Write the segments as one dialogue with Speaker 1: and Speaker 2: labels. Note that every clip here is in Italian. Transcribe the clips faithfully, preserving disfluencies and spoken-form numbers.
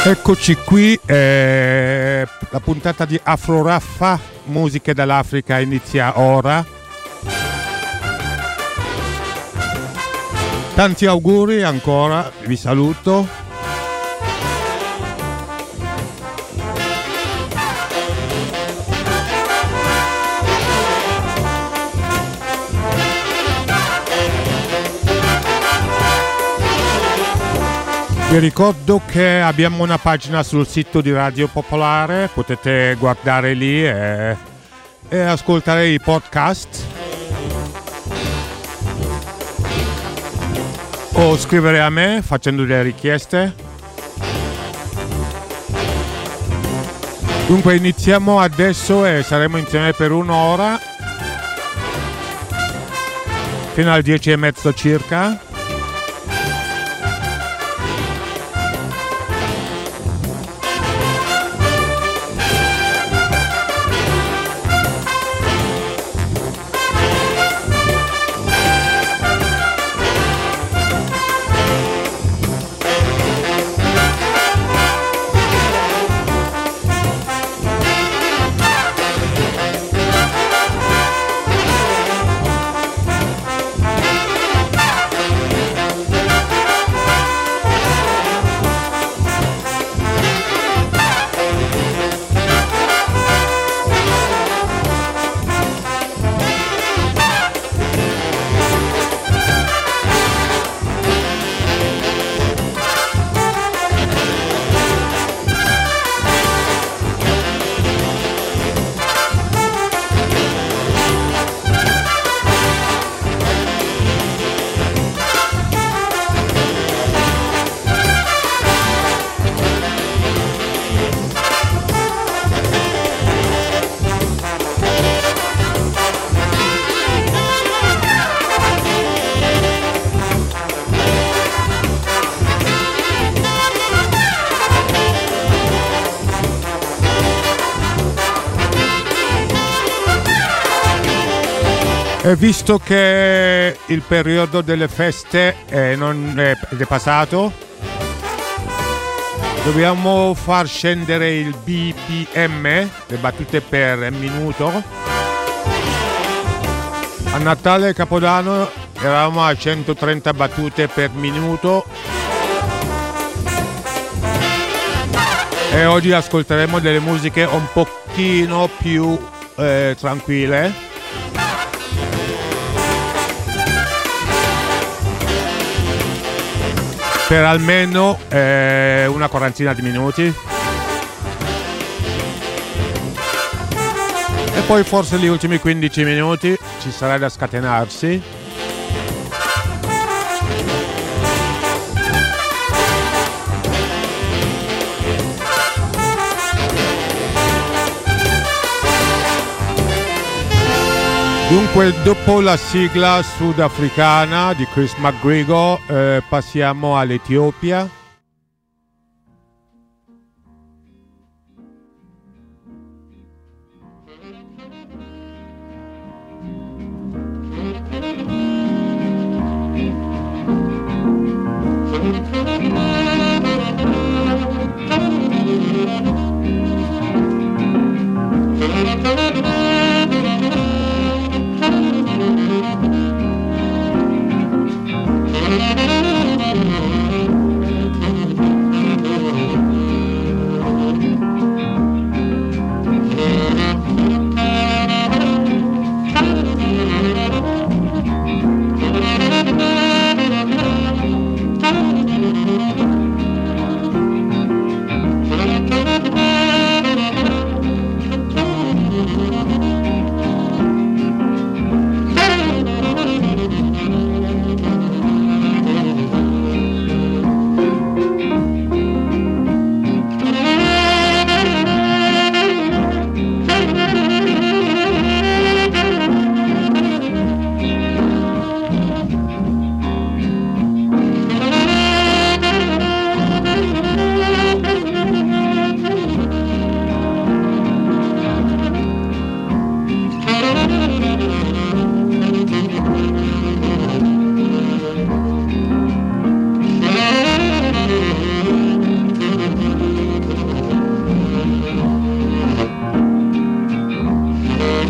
Speaker 1: Eccoci qui, eh, la puntata di Afro Raffa, musiche dall'Africa, inizia ora. Tanti auguri ancora, vi saluto. Vi ricordo che abbiamo una pagina sul sito di Radio Popolare, potete guardare lì e, e ascoltare i podcast o scrivere a me facendo delle richieste. Dunque iniziamo adesso e saremo insieme per un'ora fino alle dieci e mezzo circa. E visto che il periodo delle feste eh, non è, è passato, dobbiamo far scendere il B P M, le battute per minuto. A Natale e Capodanno eravamo a centotrenta battute per minuto e oggi ascolteremo delle musiche un pochino più eh, tranquille. Per almeno eh, una quarantina di minuti e poi forse gli ultimi quindici minuti ci sarà da scatenarsi. Dunque, dopo la sigla sudafricana di Chris McGregor, eh, passiamo all'Etiopia.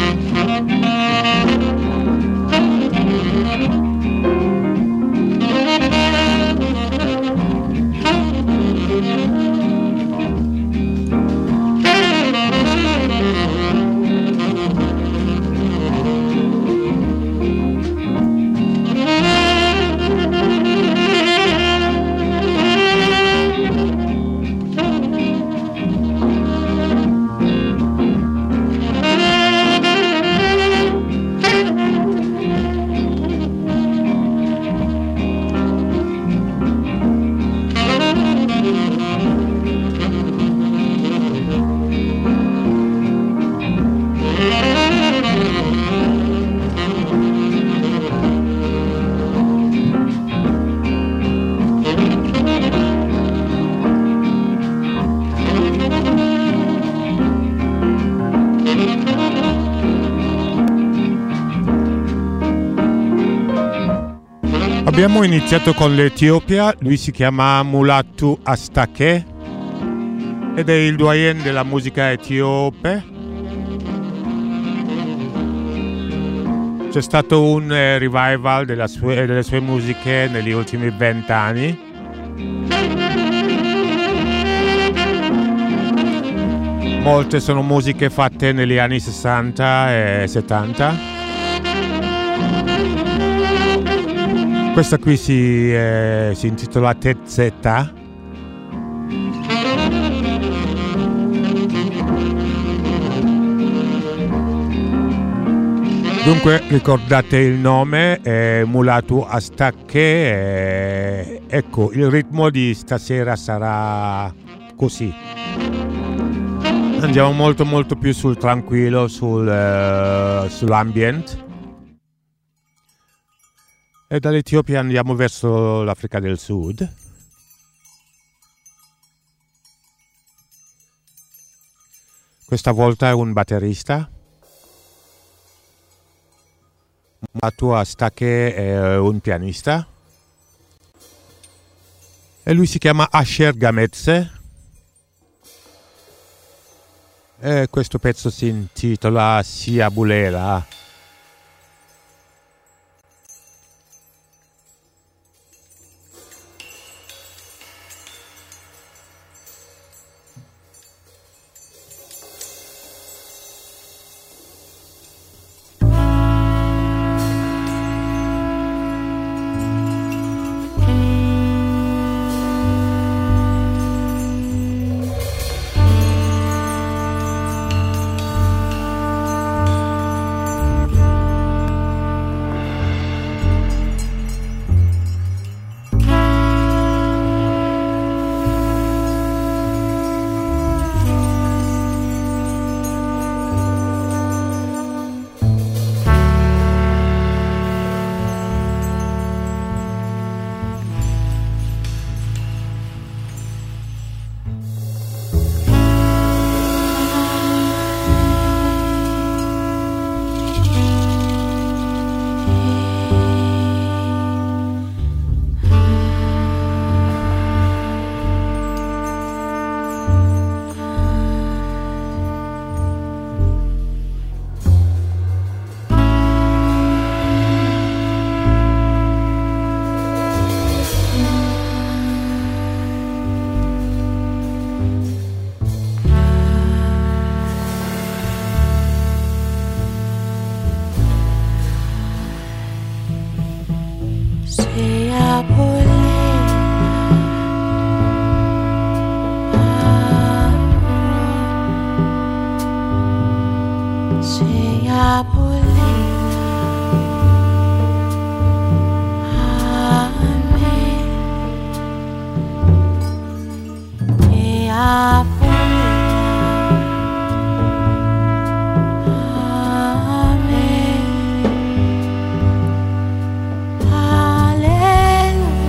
Speaker 1: Abbiamo iniziato con l'Etiopia, lui si chiama Mulatu Astatke ed è il doyen della musica etiope. C'è stato un eh, revival della sue, delle sue musiche negli ultimi vent'anni. Molte sono musiche fatte negli anni sessanta e settanta. Questa qui si, eh, si intitola Tetzeta. Dunque ricordate il nome, eh, Mulatu Astatke, eh, ecco il ritmo di stasera sarà così. Andiamo molto molto più sul tranquillo, sul, uh, sull'ambient. E dall'Etiopia andiamo verso l'Africa del Sud. Questa volta è un batterista. Mulatu Astatke è un pianista. E lui si chiama Asher Gametse. E questo pezzo si intitola Siabulela.
Speaker 2: Hallelujah.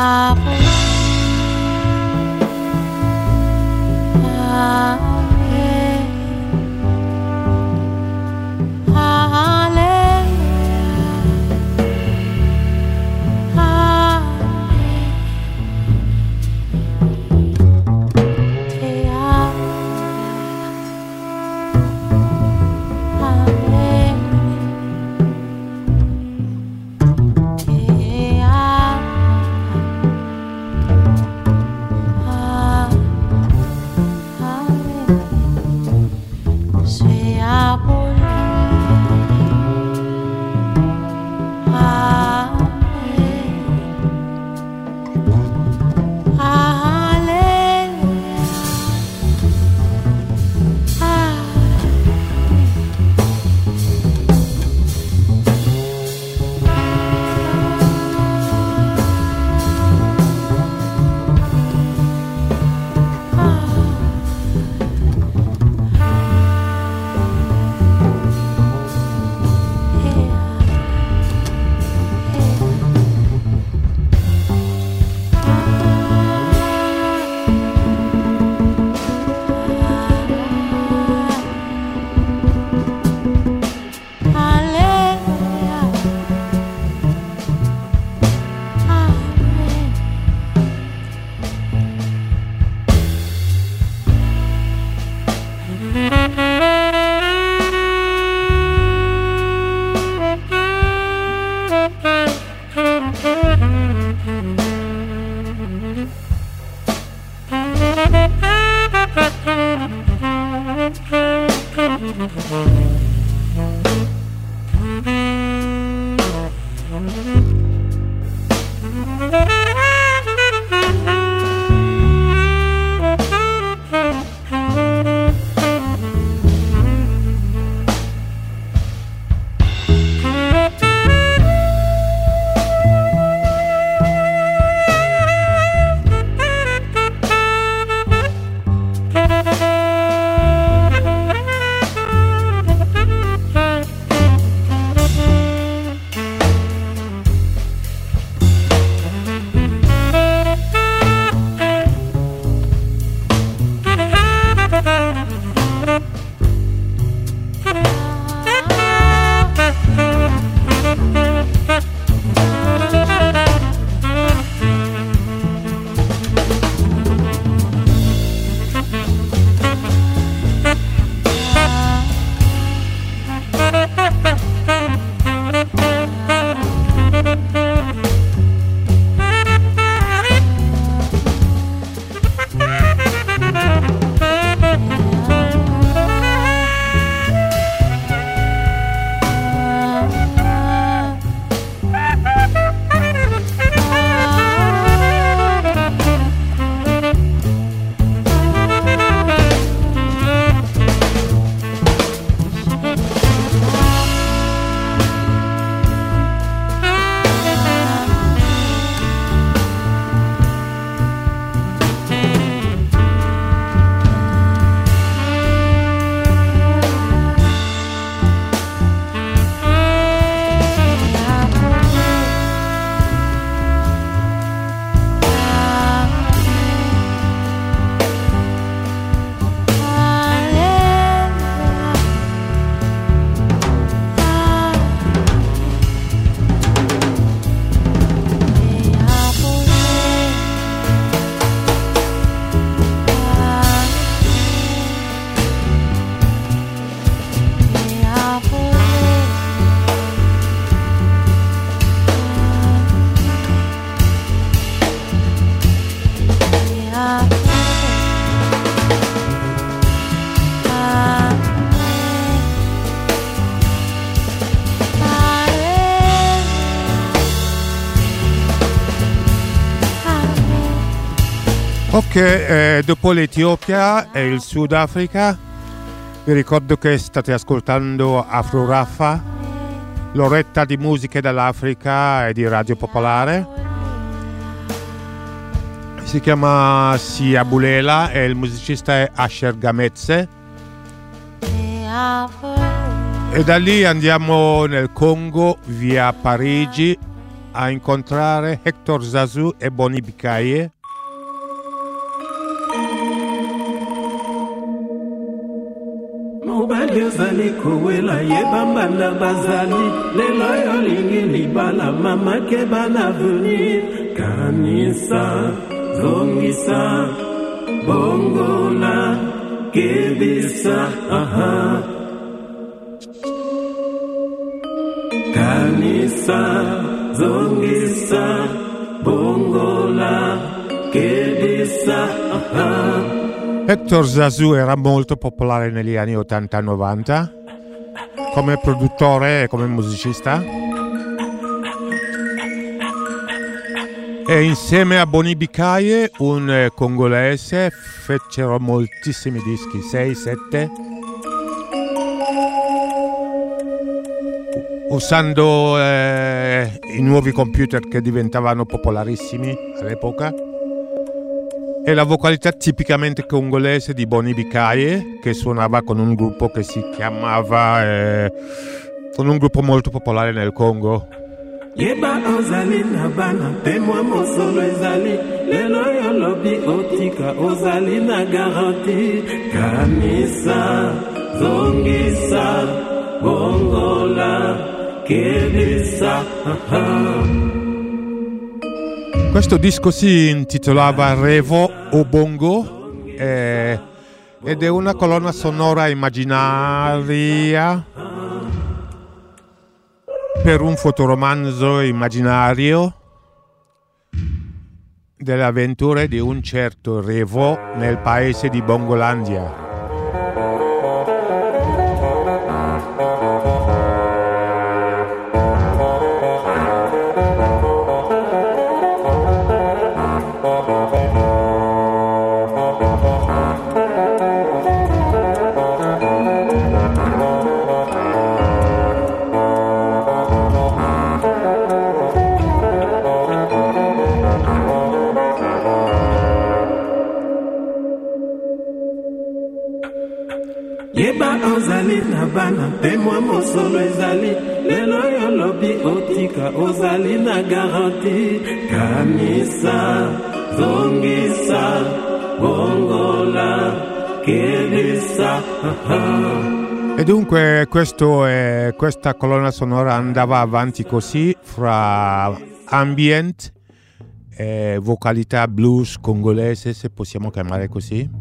Speaker 1: Ok, eh, dopo l'Etiopia e il Sudafrica, vi ricordo che state ascoltando Afro Raffa, l'oretta di musiche dall'Africa e di Radio Popolare. Si chiama Sia Bulela e il musicista è Asher Gametse. E da lì andiamo nel Congo via Parigi a incontrare Hector Zazu e Boni Bikaye.
Speaker 2: Mobali ozali kowela yebamba na bazali lelo yo lingi libala mama ke bana venir kanisa zongisa bongola kebisa aha kanisa zongisa bongola kebisa aha.
Speaker 1: Hector Zazu era molto popolare negli anni ottanta novanta come produttore e come musicista, e insieme a Boni Bikaye, un congolese, fecero moltissimi dischi, sei sette, usando eh, i nuovi computer che diventavano popolarissimi all'epoca, e la vocalità tipicamente congolese di Boni Bikaye, che suonava con un gruppo che si chiamava eh, con un gruppo molto popolare nel Congo.
Speaker 2: Yeba ozali na bana pe mwa mosolo ezali lelo yo lobi otika ozali na garanti kanisa zongisa bongola kebisa aha.
Speaker 1: Questo disco si intitolava Revo o Bongo eh, ed è una colonna sonora immaginaria per un fotoromanzo immaginario delle avventure di un certo Revo nel paese di Bongolandia.
Speaker 2: Yeba ozali na bana pe mwa mosolo ezali lelo yo lobi otika ozali na garanti kanisa zongisa bongola kebisa
Speaker 1: e dunque questo è, questa colonna sonora andava avanti così fra ambient e vocalità blues congolese, se possiamo chiamare così.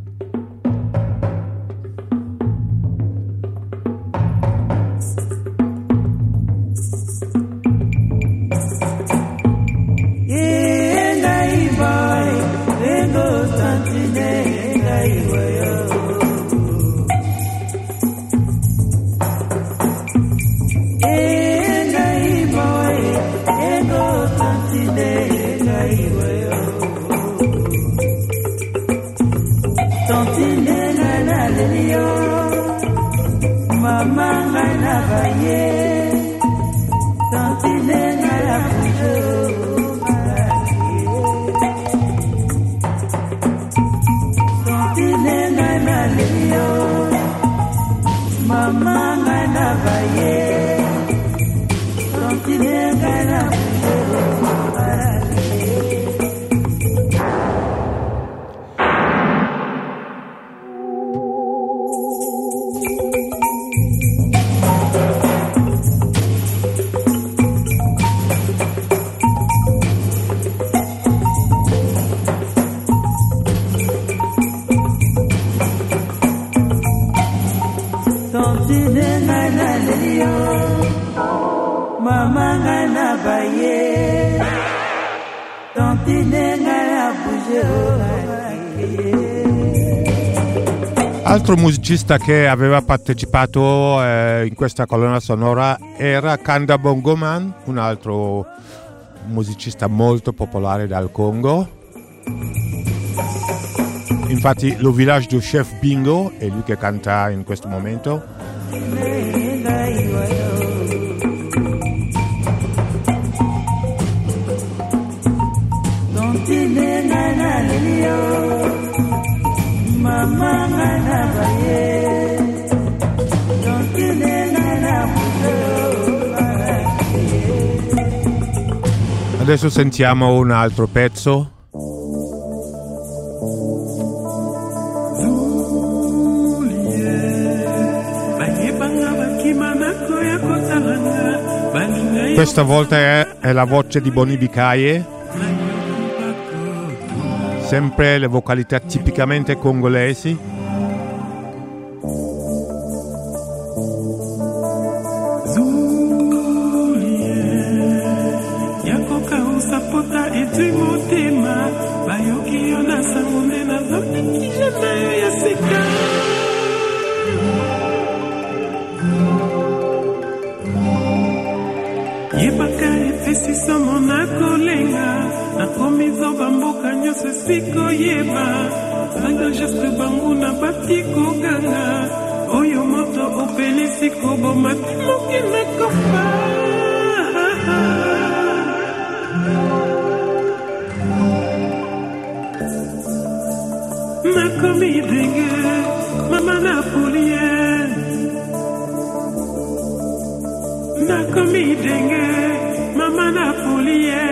Speaker 1: Altro musicista che aveva partecipato eh, in questa colonna sonora era Kanda Bongoman, un altro musicista molto popolare dal Congo. Infatti lo Village du Chef Bingo è lui che canta in questo momento. Adesso sentiamo un altro pezzo. Questa volta è, è la voce di Boni Bikaye, sempre le vocalità tipicamente congolesi.
Speaker 2: Siko yeba sanga geste bangu na batiko ganga oyo moto opeli siko bomati moki na kofa nakomi denge mama na pulie nakomi denge mama na pulie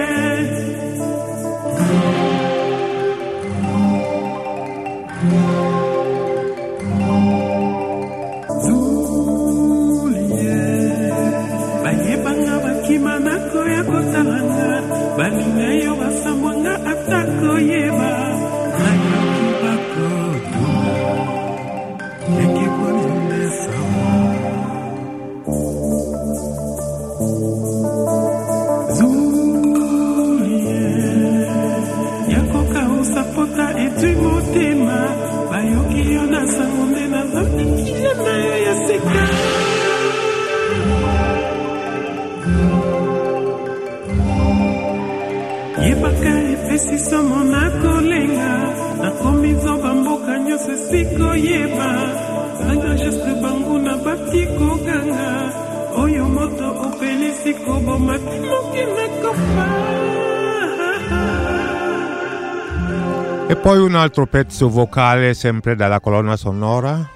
Speaker 1: E poi un altro pezzo vocale sempre dalla colonna sonora.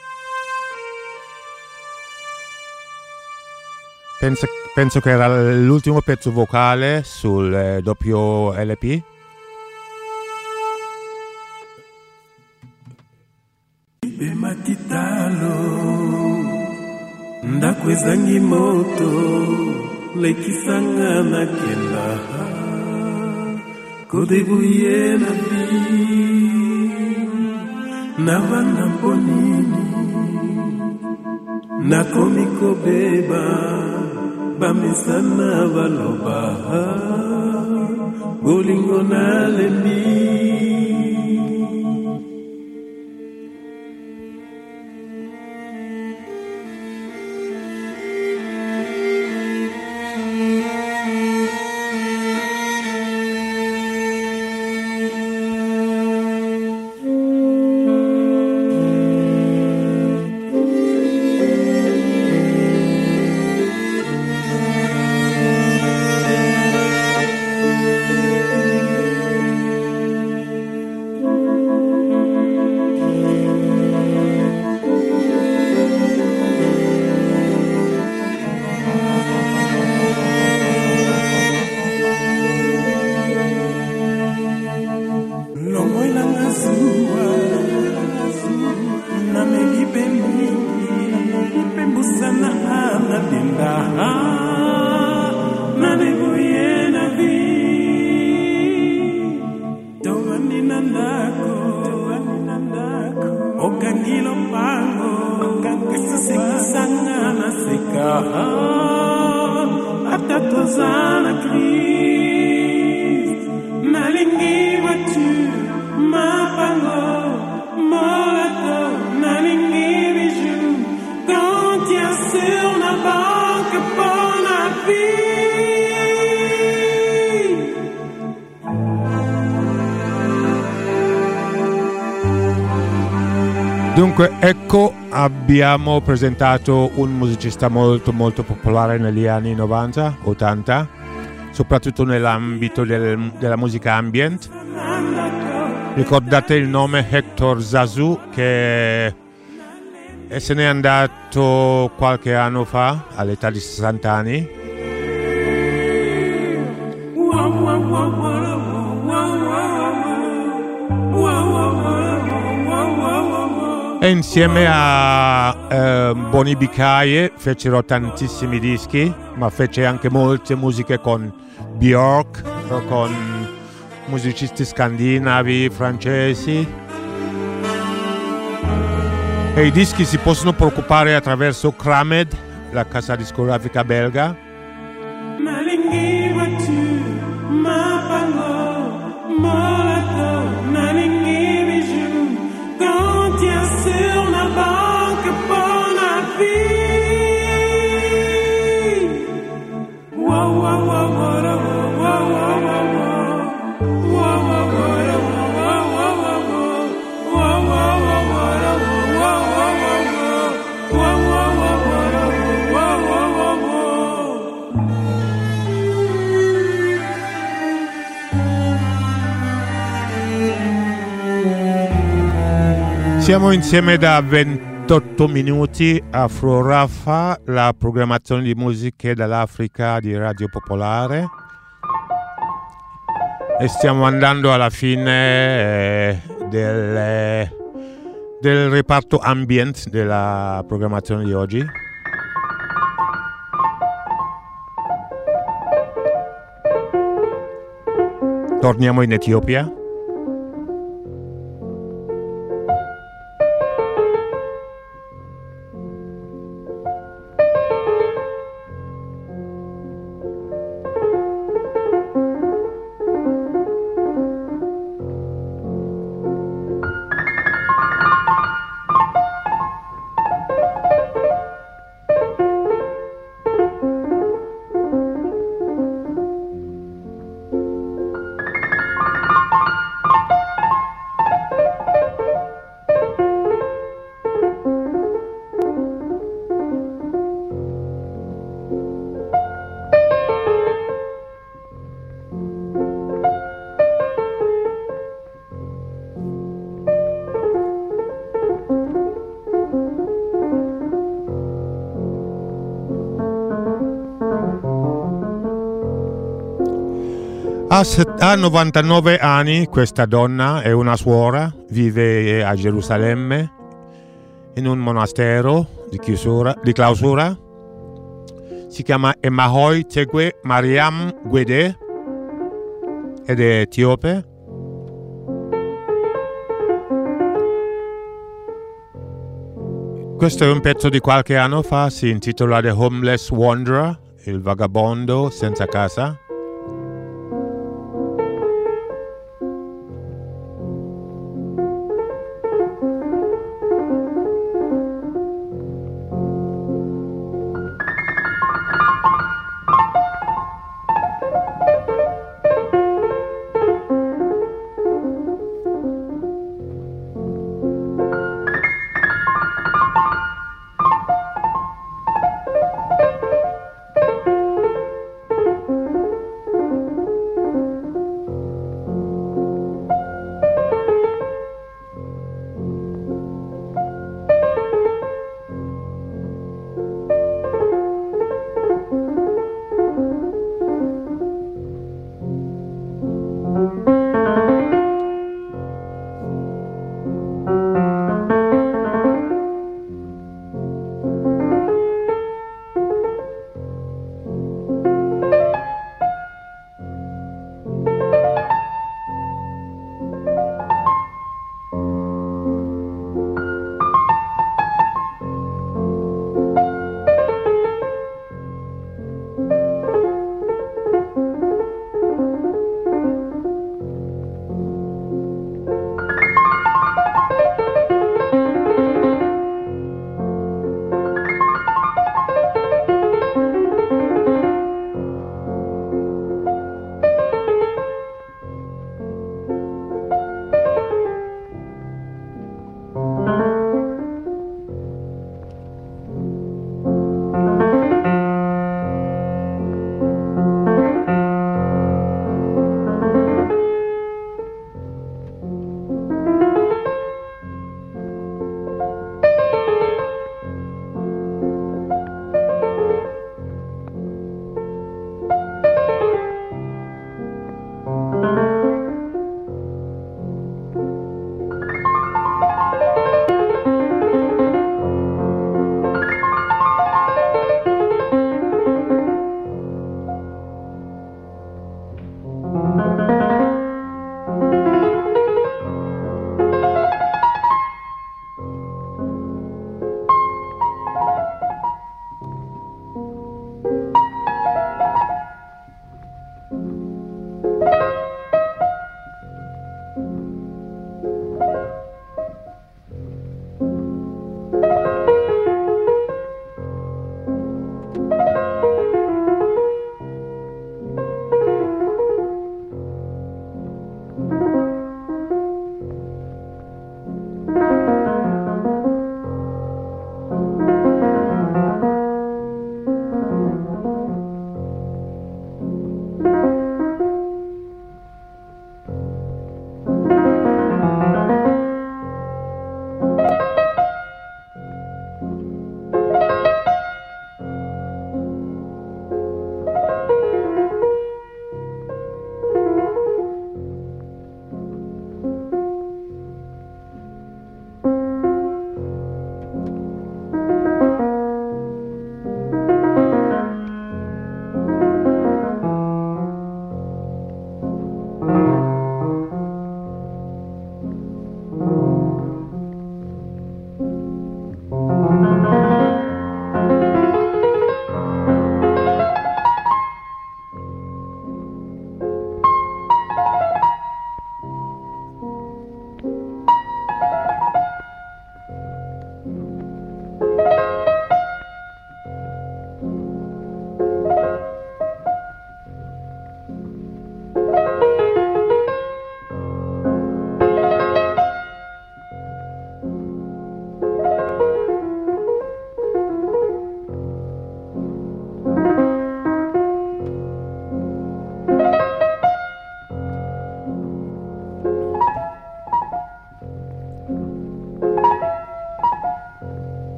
Speaker 1: Penso, penso che era l'ultimo pezzo vocale sul eh, doppio L P.
Speaker 2: Ndakwezangi moto lekisanga na kenda kodebuye na vi na bana ponini nakomi kobeba bamesana baloba bolingo na lembi
Speaker 1: Dunque, ecco, abbiamo presentato un musicista molto molto popolare negli anni novanta, ottanta, soprattutto nell'ambito del, della musica ambient. Ricordate il nome Hector Zazu, che se n'è andato qualche anno fa all'età di sessanta anni. E insieme a eh, Boni Bicaie fecero tantissimi dischi, ma fece anche molte musiche con Björk, con musicisti scandinavi, francesi. E i dischi si possono procurare attraverso Kramed, la casa discografica belga. Siamo insieme da ventotto minuti a Afro Raffa, la programmazione di musiche dall'Africa di Radio Popolare, e stiamo andando alla fine eh, del, del reparto ambient della programmazione di oggi. Torniamo in Etiopia. Ha novantanove anni questa donna, è una suora, vive a Gerusalemme in un monastero di, chiusura, di clausura. Si chiama Emahoy Tegwe Mariam Gwede ed è etiope. Questo è un pezzo di qualche anno fa, si intitola The Homeless Wanderer, il vagabondo senza casa.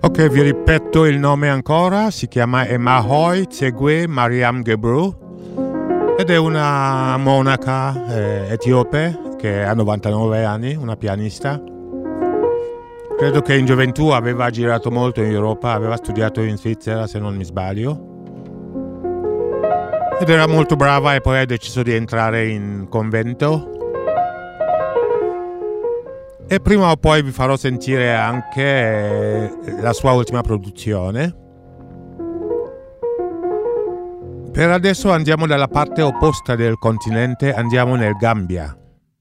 Speaker 1: Ok, vi ripeto il nome ancora, si chiama Emahoy Tsegwe Mariam Gebru ed è una monaca eh, etiope che ha novantanove anni, una pianista. Credo che in gioventù aveva girato molto in Europa, aveva studiato in Svizzera se non mi sbaglio. Ed era molto brava e poi ha deciso di entrare in convento. E prima o poi vi farò sentire anche la sua ultima produzione. Per adesso andiamo dalla parte opposta del continente, andiamo nel Gambia.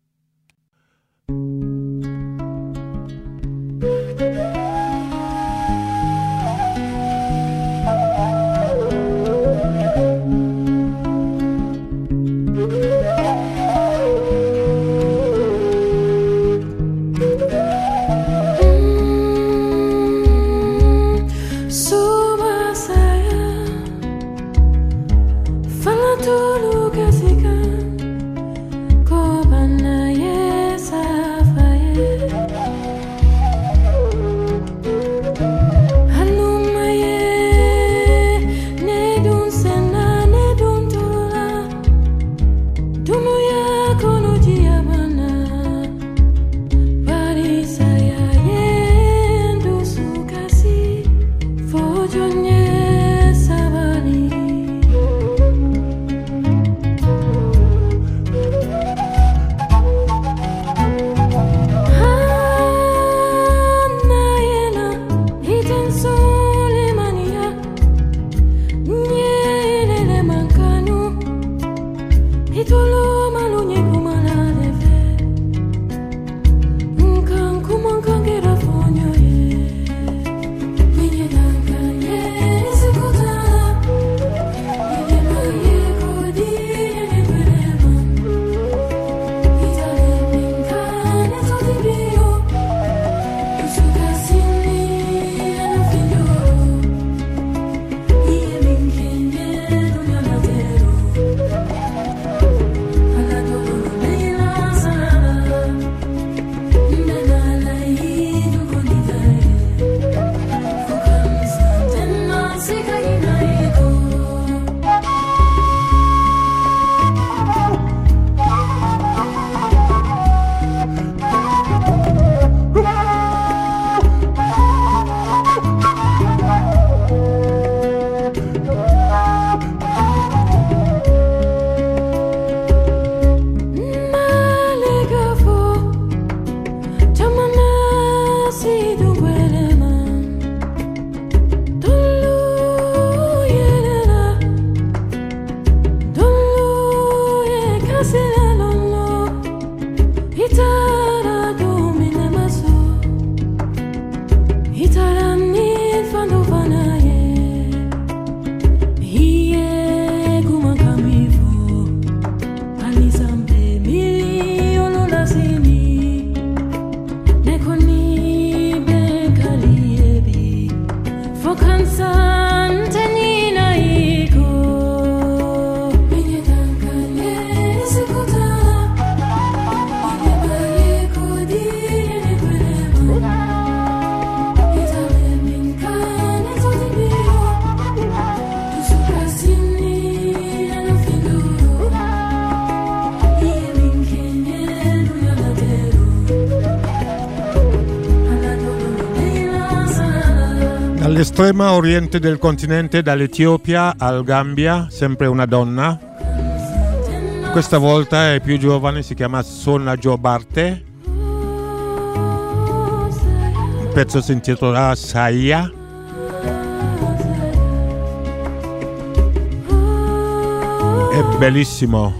Speaker 1: Dall'estrema oriente del continente, dall'Etiopia al Gambia, sempre una donna. Questa volta è più giovane, si chiama Sona Jobarte. Il pezzo si intitola Saya. È bellissimo.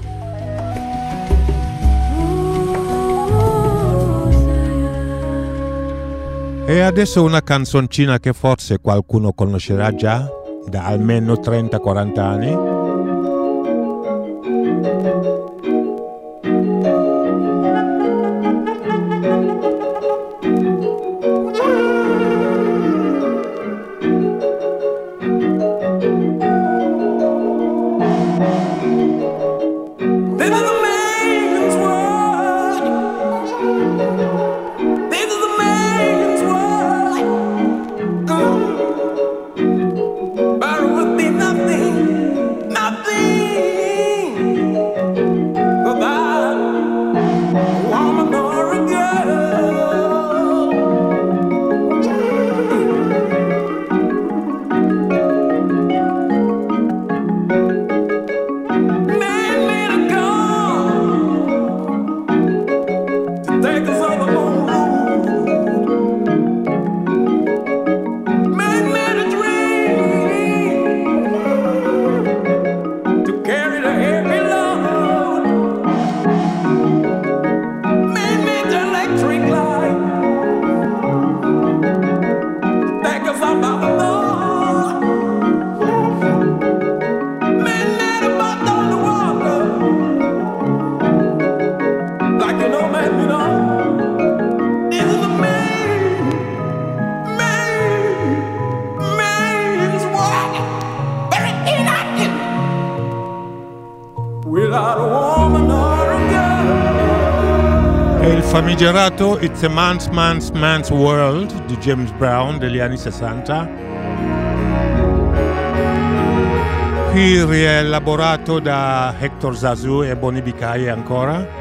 Speaker 1: E adesso una canzoncina che forse qualcuno conoscerà già da almeno trenta quaranta anni.
Speaker 3: Oh
Speaker 1: È il famigerato It's a Man's Man's Man's World di James Brown degli anni sessanta, qui rielaborato da Hector Zazou e Boni Bicaye ancora.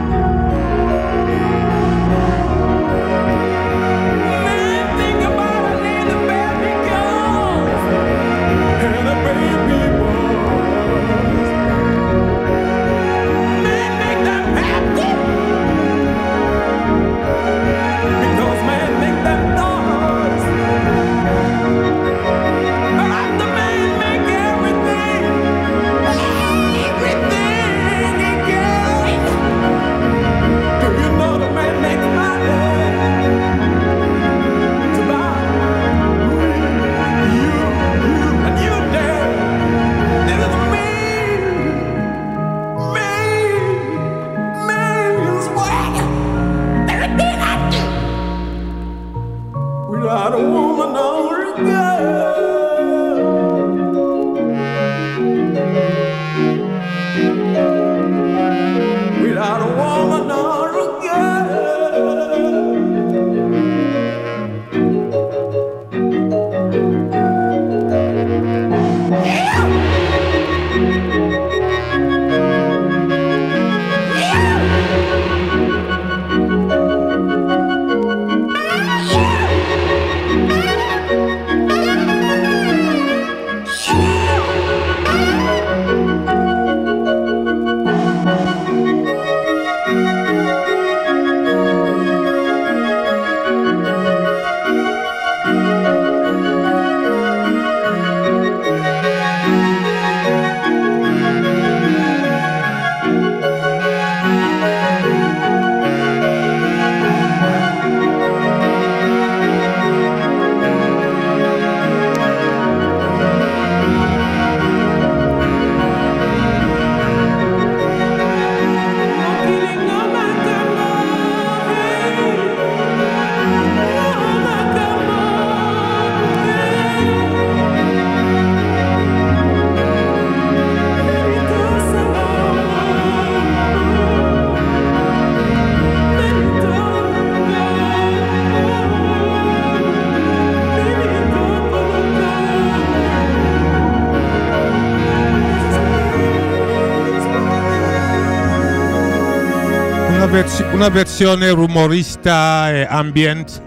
Speaker 1: Una versione rumorista e ambient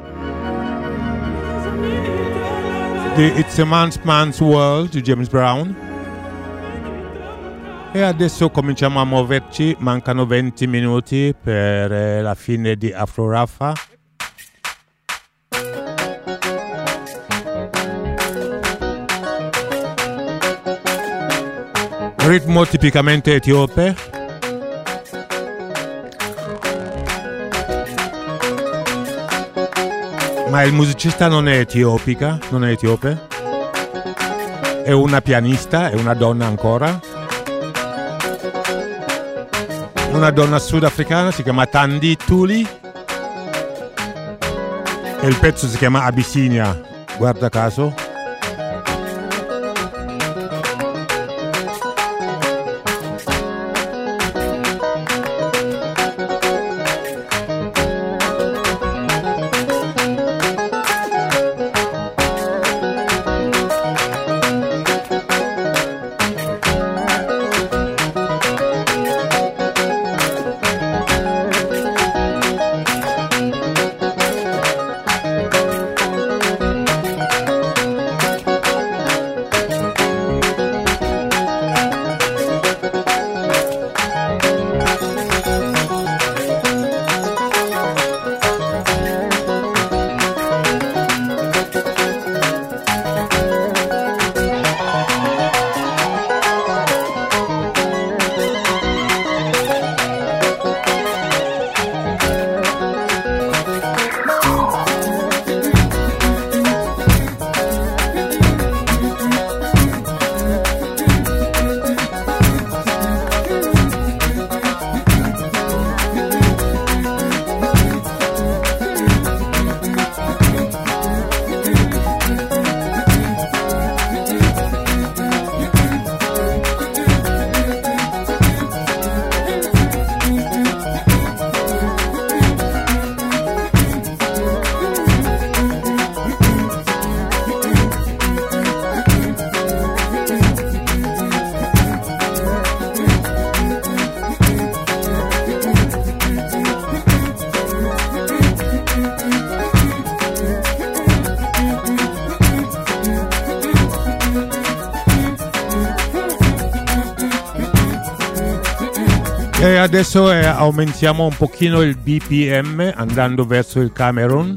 Speaker 1: di It's a Man's Man's World di James Brown. E adesso cominciamo a muoverci, mancano venti minuti per la fine di Afro Raffa. Ritmo tipicamente etiope. Ma il musicista non è etiopica, non è etiope, è una pianista, è una donna ancora, una donna sudafricana, si chiama Thandi Thuli e il pezzo si chiama Abyssinia, guarda caso. E adesso eh, aumentiamo un pochino il B P M andando verso il Camerun.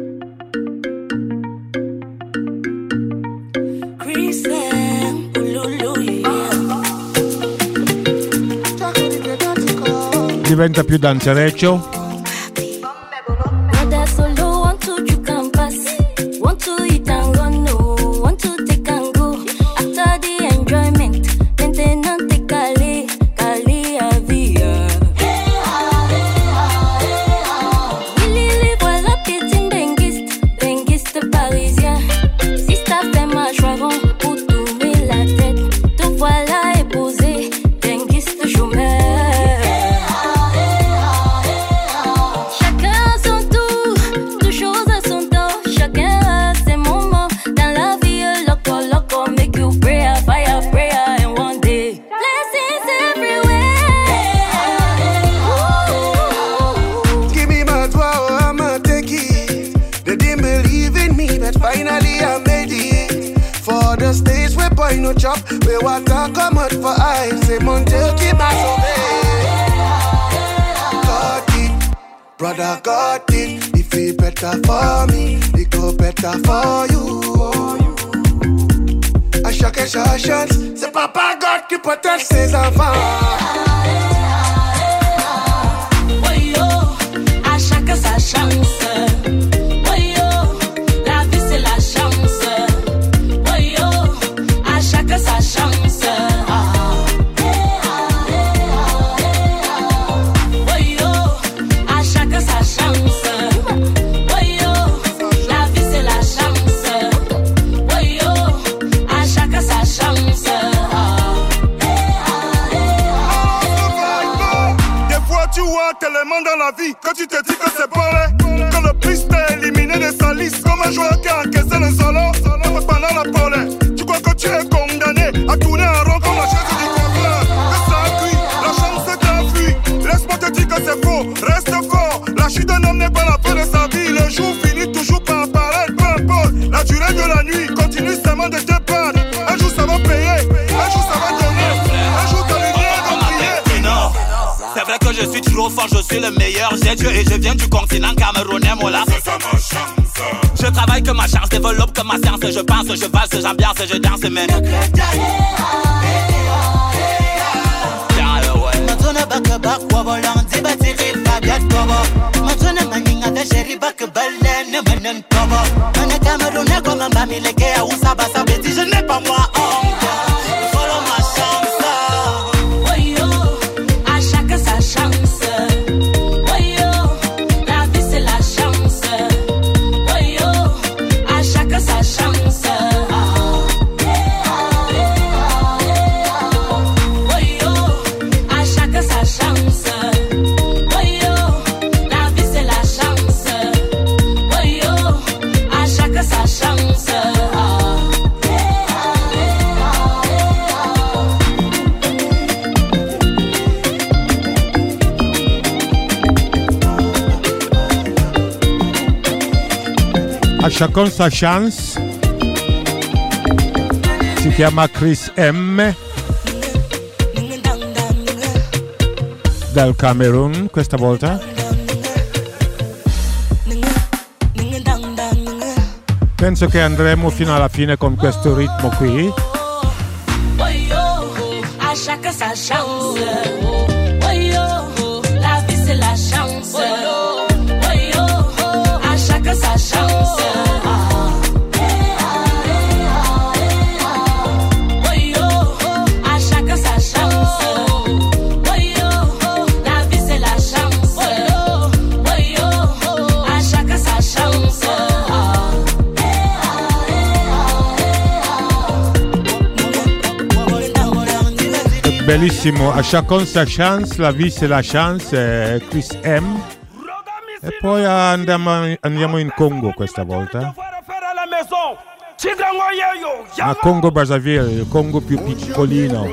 Speaker 1: Diventa più danzereccio.
Speaker 3: Chop, we water come out for eyes. Say mon Dieu qui m'a sauvé. Got it, brother got it. If it better for me, it go better for you. À chaque chance, c'est Papa God qui protège ses enfants.
Speaker 4: Oui yo, à chaque sa chance. Sa chance, ah. Oui, yo, à chaque sa chance. Oui, yo, la vie c'est la chance. Oui, yo, à chaque sa chance, ah.
Speaker 3: Des fois tu vois tellement dans la vie quand tu te dis que c'est bon. Quand le plus t'es éliminé de sa liste, comme un joueur qui a encaissé le solo pendant la pole. Tu crois que tu es condamné à tourner en rond comme la chaise du conclave. Que ça a cuit, la chance t'a fui. Laisse-moi te dire que c'est faux, reste fort. La chute d'un homme n'est pas la fin de sa vie. Le jour finit toujours par apparaître, peu importe. La durée de la nuit continue seulement de te perdre. Un jour ça va payer, un jour ça va donner. Un jour ta lumière va briller.
Speaker 5: C'est vrai que je suis trop fort, je suis le meilleur. J'ai Dieu et je viens du continent camerounais, moi là. C'est ça ma chance. Je travaille que ma chance, développe que ma science. Je pense, je valse, j'ambiance, je danse, mais
Speaker 6: Matuna baka bak wabolang ziba tiri fabiat kobo. Matuna maninga de sheri bak balen menen kobo. Mane Cameroun comme un bami leke a usaba sabe si je n'ai pas moi honte. Follow ma chance.
Speaker 4: Oui yo, à chaque sa chance. Oui yo, la vie c'est la chance. Oui yo, à chaque sa chance.
Speaker 1: A chacun sa chance. Si chiama Chris M dal Camerun questa volta. Penso che andremo fino alla fine con questo ritmo qui.
Speaker 4: A chaque sa chance. La vie c'est la chance. A chaque sa chance.
Speaker 1: Bellissimo, a chacun sa chance, la vie c'est la chance, eh, Chris M. E poi andiamo, andiamo in Congo questa volta. A Congo Brazzaville, il Congo più piccolino.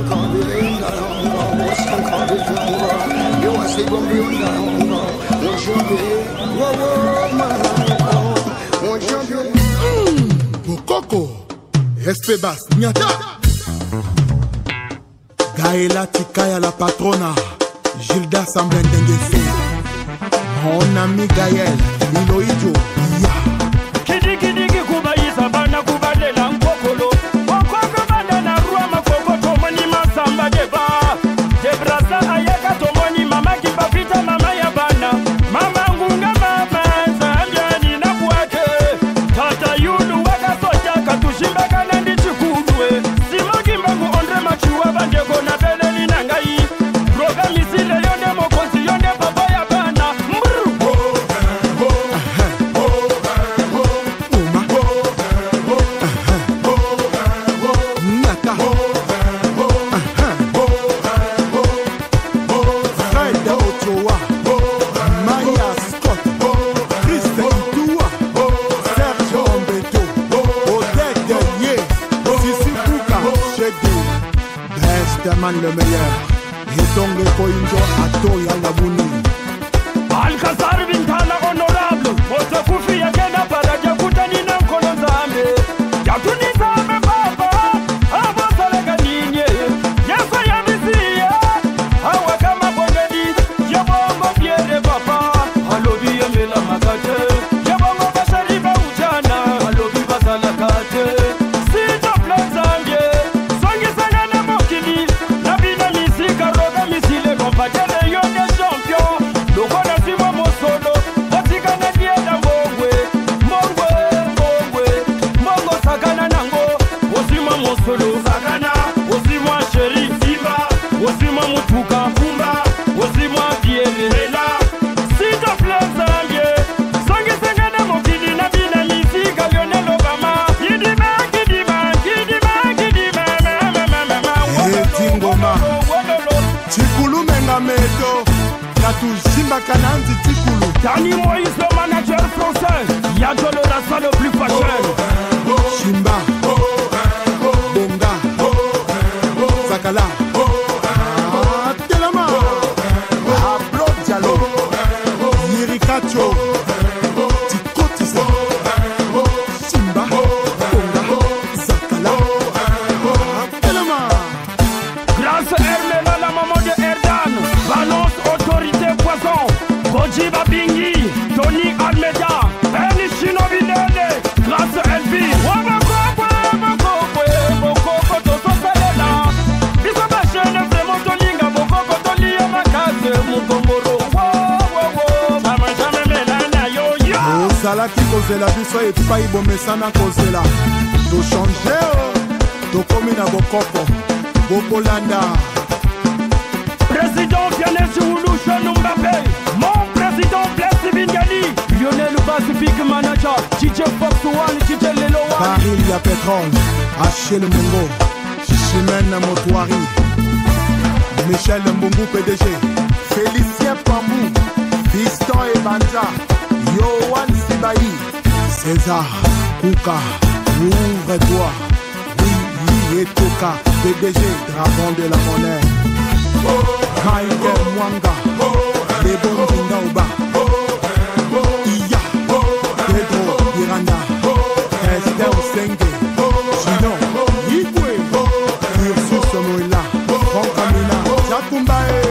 Speaker 3: Coco, Espebas, Nyata. Gaëla Tikaya la patrona,
Speaker 7: Gilda Sambendengeso, mon ami Gaël, Miloïdjo, ya.
Speaker 2: Kidi kidi kikuba isabana kubalela nkokolo. Okoko bandana rua makoko tomoni masamba deba. Debrasa ayaka tomoni mama kibafita mama ya bana. Mama ngunga mama zambia na kwake. Tata yulu waka soja katushimba kanandi chikudwe. Simogi mbangu ondre machiwa bandego na beleli nangai. Roga misile yonde mokosi yonde baba ya bana. Mbru.
Speaker 7: Le meilleur et donc le pointo à Toya Labuni
Speaker 2: Alcazar Vintana honorable Votre koufi ya gena para ya kutani na mkono zambe Ya tunizame baba Abo salega ninye Yeso ya misiya Awa kama bongeni Ya bongo biere papa Alobi ya mela makate Ya bongo bashari ba ujana Alobi basala kate Sito plan zambie Songi sana na mokili Pagele yon de champion, loko na sima mosolo, otika na dieda mongwe, mongwe, mongwe, mongo sakana nango, osima mosolo, sakana, osima sheri, siba, osima mutuka, kumba, osima biele, mela, sita plan zambie, songi sengana mokili na bina misika, Lionel Obama, kidima, kidima, kidima, kidima, mama, mama, mama,
Speaker 7: Tikulu menga meto Katu Simba Kananzi Tikulu
Speaker 2: Dani Moïse le manager français Yado le rasta le plus fâché
Speaker 7: Simba Bonga Zakala Telema Ablo Diallo Yirikacho Tikotisa Simba Bonga Zakala Telema
Speaker 2: Grâce Hermela la maman de Erdan Balance autorité poisson Koji Babingi Tony Almeida Eni Shinobi Nene Grâce Elvi Wabakopwe Bokopwe Bokoko Toso Pelela Biso Bachene Vraiment Tolinga Bokoko Tolia Makaze Mukongoro Wow wow wow Mama Jame Melana Yo yo
Speaker 7: Ozalaki kozela biso epai bomesana kozela tochange tokomi na bokoko bokolanda
Speaker 2: Président Vianney Chouloucha Mbappé, mon président Blaise Bingali, Lionel Bassi Big Manager, D J Fox One, D J Lelo One,
Speaker 7: Baril ya pétrole, Achille Mongo, Chimène Motoari, Michel Mbungu P D G, Félicien Pambou, Fiston et Banja, Yohan Sibaï, César, Kouka, ouvre-toi, oui, et Toka, P D G, dragon de la monnaie. Michael Mwanga, Lebon Zindaouba, Iya, Pedro Miranda, Esther Senge, Gino, Yigwe, Ursus Moïla, Frankamina, Jakumbae,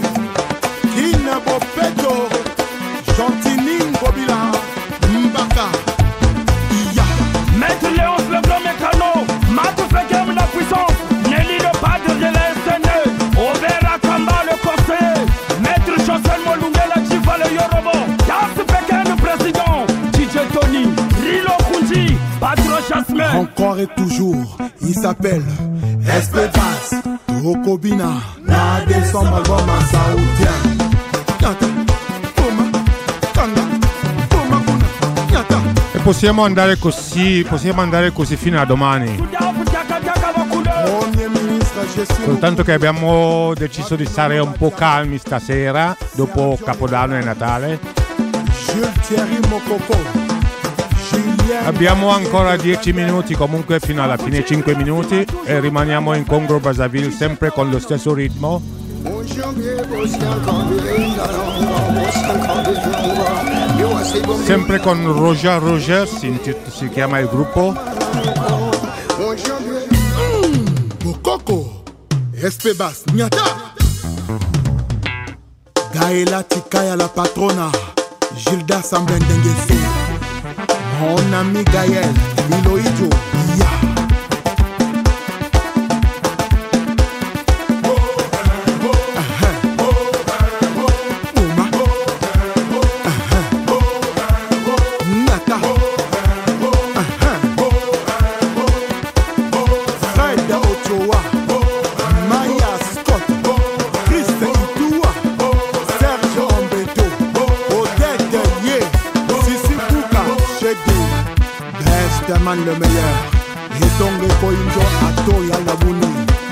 Speaker 7: Kina Bopeto, Gentini Ngobila, Mbaka, Iya.
Speaker 2: Maître Léonce le blanc mécano, Matou Fekem la puissance, Nelly le padre de l'Est né, Overa Kamba le conseiller, Maître Chancel Molungela Chifa le Yorobo, Das Pekin le président, D J Tony, Rilo Kunji, Patro Chasme.
Speaker 7: Encore et toujours, il s'appelle Espédas, Okobina, na décembre album à Saoudien. Yata, Toma, Kanga, Toma Kuna, Yata.
Speaker 1: E possiamo andare così, possiamo andare così fino a domani. Soltanto che abbiamo deciso di stare un po' calmi stasera, dopo Capodanno e Natale. Abbiamo ancora dieci minuti, comunque fino alla fine cinque minuti, e rimaniamo in Congo Brazzaville sempre con lo stesso ritmo. Sempre con Roger Roger, si, si chiama il gruppo.
Speaker 7: Bokoko, Espebas, Nyata. Gaëla Tikaya la patrona, Gilda Sambendengeso, mon ami Gaël, Miloïdjo, ya. Le meilleur et donc le coinjo à Toya la Bouni.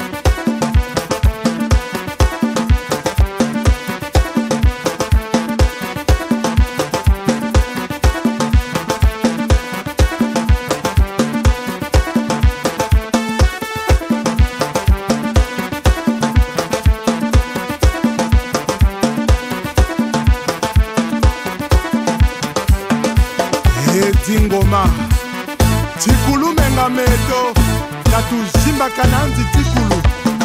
Speaker 7: Et Dingoma Tikulu menga meto Tatu jimba kananzi tikulu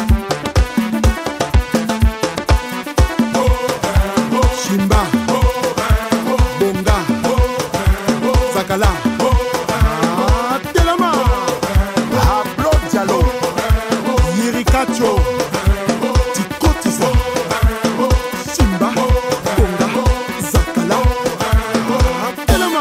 Speaker 7: Shimba Bonga Zakala ah, Telema Ablo Diallo Yirikacho Tikotisa Shimba Bonga Zakala ah, Telema.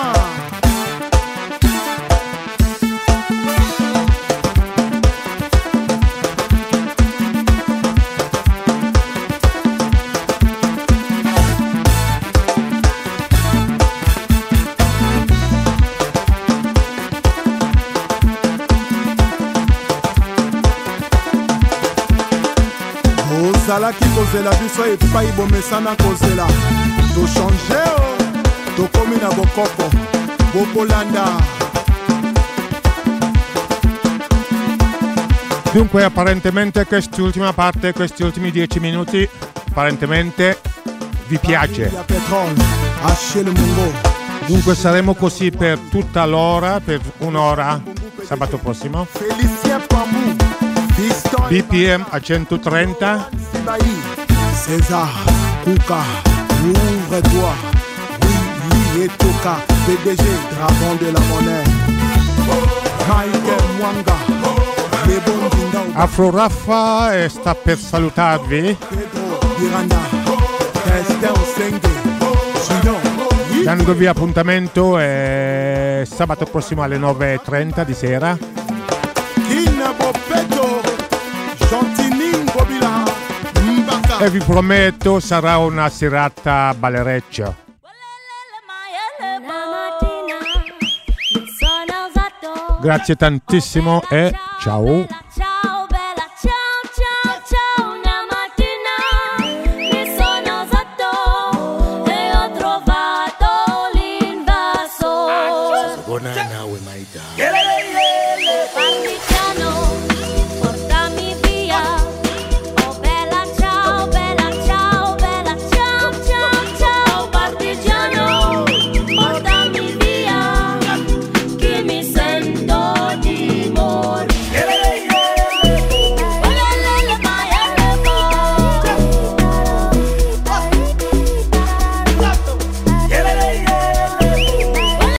Speaker 7: Ozalaki kozela biso epai bomesana kozela tochange o tokomi na bokoko bokolanda.
Speaker 1: Dunque apparentemente quest'ultima parte, questi ultimi dieci minuti apparentemente vi piace. Dunque saremo così per tutta l'ora, per un'ora sabato prossimo. B P M a centotrenta.
Speaker 7: César, Kouka, ouvre-toi. Oui, et Toka, P D G, dragon de la monnaie. Michael Mwanga, les bons dindao.
Speaker 1: Afro Raffa eh, sta per salutarvi.
Speaker 7: Pedro Miranda, Testin Senghe, Signor.
Speaker 1: Dandovi appuntamento eh, sabato prossimo alle nove e trenta di sera. E vi prometto sarà una serata ballereccia. Grazie tantissimo e ciao.